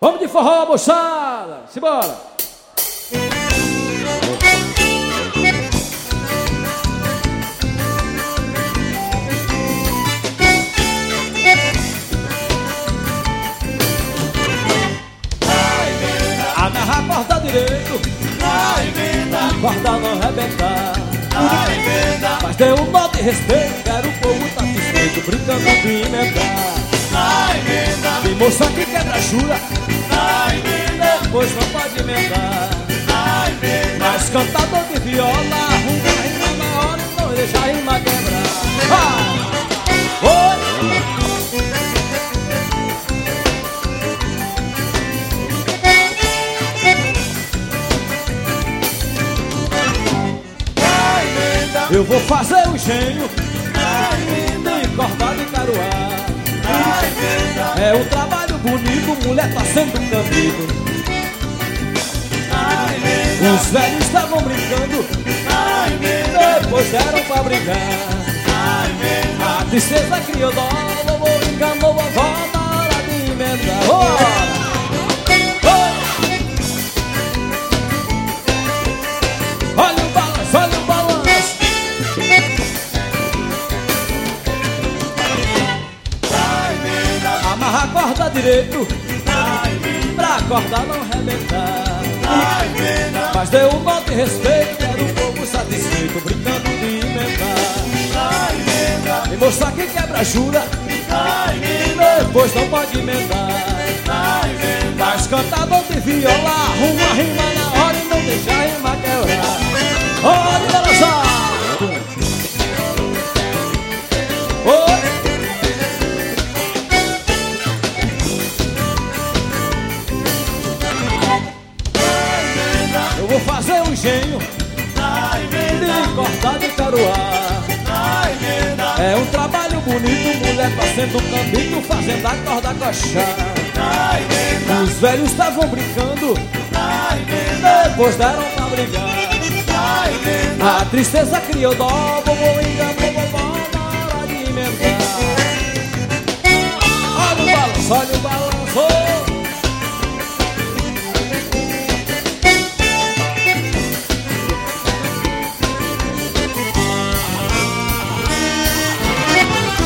Vamos de forró, moçada! Simbora! Amarra a corda direito, corda não arrebentar. Mas dê um nó de respeito, quero o povo satisfeito, brincando de emendar. Tem moça que quebra jura, depois não pode emendar. Mas cantador de viola, arruma a rima na hora e não deixa a rima quebrar. Eu vou fazer o engenho de corda de caruá. É um trabalho bonito, mulher tá sendo caminho. Os velhos estavam brincando, depois deram pra brigar. A tristeza criou dó, vovô enganou a vovó na hora de emendar. Olha o balanço, olha o balanço. Amarra a corda direito, pra corda não arrebentar. Mas dê um nó de respeito, quero o povo satisfeito, brincando de emendar. E moça que quebra jura, depois não pode emendar. Mas cantador de viola, arruma a rima na hora e não deixa a rima quebrar. Olha balançar! Eu vou fazer um engenho de corda de caruá. É um trabalho bonito, mulher fazendo caminho, fazendo a corda coxar. Os velhos estavam brincando, depois deram pra brigar. A tristeza criou dó, vovô enganou.